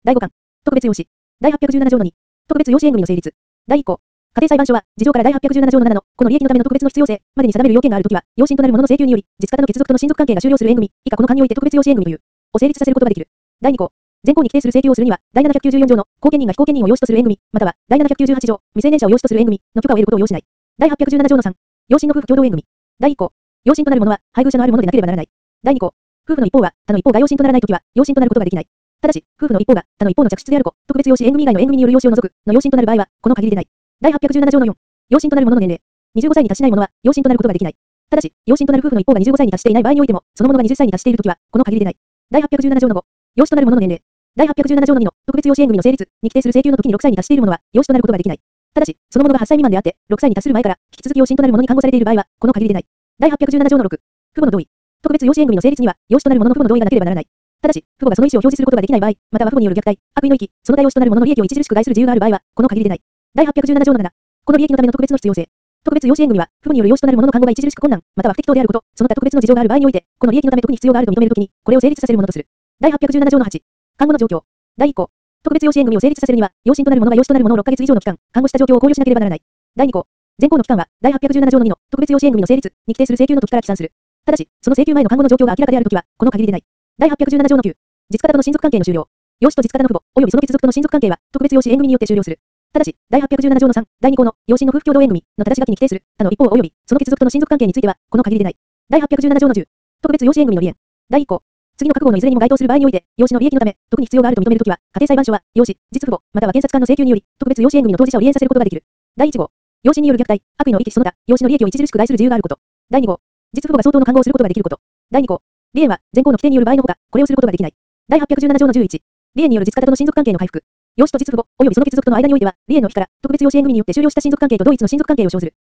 第5巻。特別養子。第817条の2。特別養子縁組の成立。第1項。家庭裁判所は、事情から第817条の7の、この利益のための特別の必要性、までに定める要件があるときは、養子となる者の請求により、実家方の血族との親族関係が終了する縁組、以下この間において特別養子縁組という、を成立させることができる。第2項。前項に規定する請求をするには、第794条の、後見人が非後見人を養子とする縁組、または、第798条、未成年者を養子とする縁組、の許可を得ることを要しない。第817条の3。養子の夫婦共同縁組。第1項。養子となる者は、配偶者のある者でなければならない。第2項。夫婦の一方が、他の一方が養子とならないときは、養子となることができない。ただし、夫婦の一方が、他の一方の嫡出である子、特別養子縁組以外の縁組による養子を除く、の養子となる場合は、この限りでない。第817条の4。養子となる者の年齢。25歳に達しない者は、養子となることができない。ただし、養子となる夫婦の一方が25歳に達していない場合においても、その者が20歳に達しているときは、この限りでない。第817条の5。養子となる者の年齢。第817条の2の、特別養子縁組の成立に規定する請求の時に6歳に達している者は、養子となることができない。ただし、その者が8歳未満であって、6歳に達する前から、引き続き養子となる者に看護されている場合は、この限りでない。第817条の6。父母の同意。特別養子縁組の成立には、養子となる者の父母の同意がなければならない。ただし、父母がその意思を表示することができない場合、または父母による虐待、悪意の遺棄、その他養子となる者の利益を著しく害する自由がある場合は、この限りでない。第817条の7。この利益のための特別の必要性。特別養子縁組は、父母による養子となる者の看護が著しく困難、または不適当であること、その他特別の事情がある場合において、この利益のため特に必要があると認めるときに、これを成立させるものとする。第817条の8。看護の状況。第1項。特別養子縁組を成立させるには、養子となる者が養子となる者を6ヶ月以上の期間、看護した状況を考慮しなければならない。第2項。前項の期間は、第817条の2の特別養子縁組の成立に規定する請求の時から起算する。ただし、その請求前の看護の状況が明らかであるときは、この限りでない。第817条の9。実家方との親族関係の終了。養子と実家方の父母、及びその血族との親族関係は、特別養子縁組によって終了する。ただし、第817条の3、第2項の養子の夫婦共同縁組の正し書きに規定する、他の一方及びその血族との親族関係については、この限りでない。第817条の10。特別養子縁組の離縁。第1項。次の各項のいずれにも該当する場合において、養子の利益のため、特に必要があると認めるときは、家庭裁判所は、養子、実父母、または検察官の請求により、特別養子縁組の当事者を離縁させることができる。第1号。養子による虐待、悪意の遺棄その他、養子の利益を著しく害する自由があること。第2号。実父母が相当の看護をすることができること。第2項。離縁は、前項の規定による場合のほか、これをすることができない。第817条の11。離縁による実家方との親族関係の回復。養子と実父母、及びその血族との間においては、離縁の日から、特別養子縁組によって終了した親族関係と同一の親族関係を生ずる。